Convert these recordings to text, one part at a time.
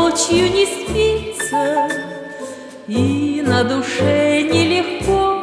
ночью не спится, и на душе нелегко,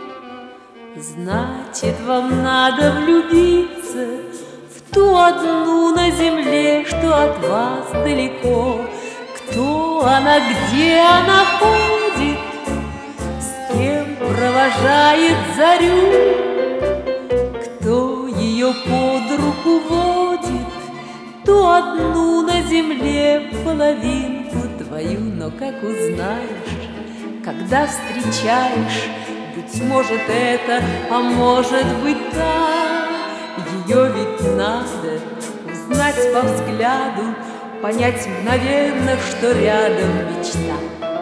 значит, вам надо влюбиться в ту одну на земле, что от вас далеко. Кто она, где она ходит, с кем провожает зарю, кто ее под руку водит, ту одну на земле половинку твою. Но как узнаешь, когда встречаешь, быть может это, а может быть та, ее ведь надо узнать по взгляду, понять мгновенно, что рядом мечта.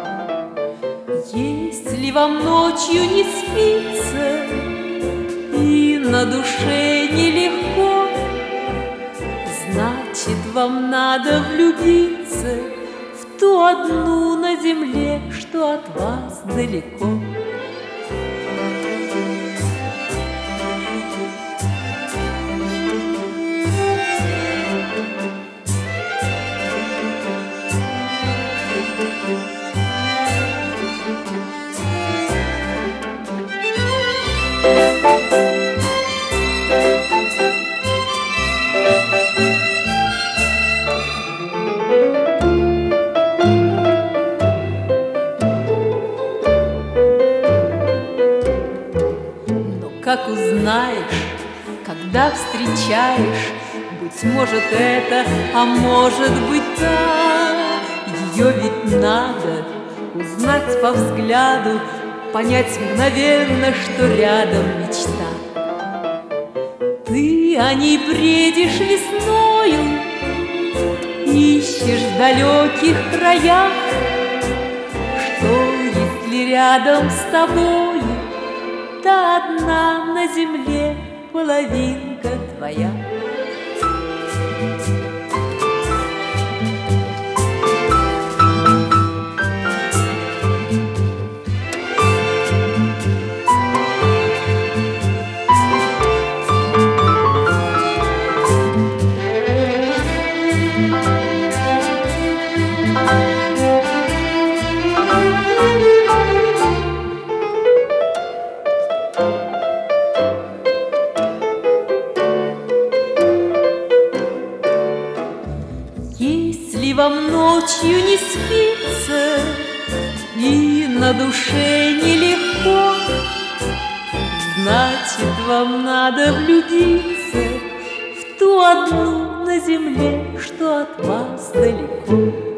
Если вам ночью не спится и на душе нелегко, значит, вам надо влюбиться в ту одну на земле, что от вас далеко. Как узнаешь, когда встречаешь, быть может это, а может быть та, ее ведь надо узнать по взгляду, понять мгновенно, что рядом мечта. Ты о ней бредишь весною, ищешь в далеких краях, что если рядом с тобою та одна на земле половинка твоя. Если вам ночью не спится и на душе нелегко, значит, вам надо влюбиться в ту одну на земле, что от вас далеко.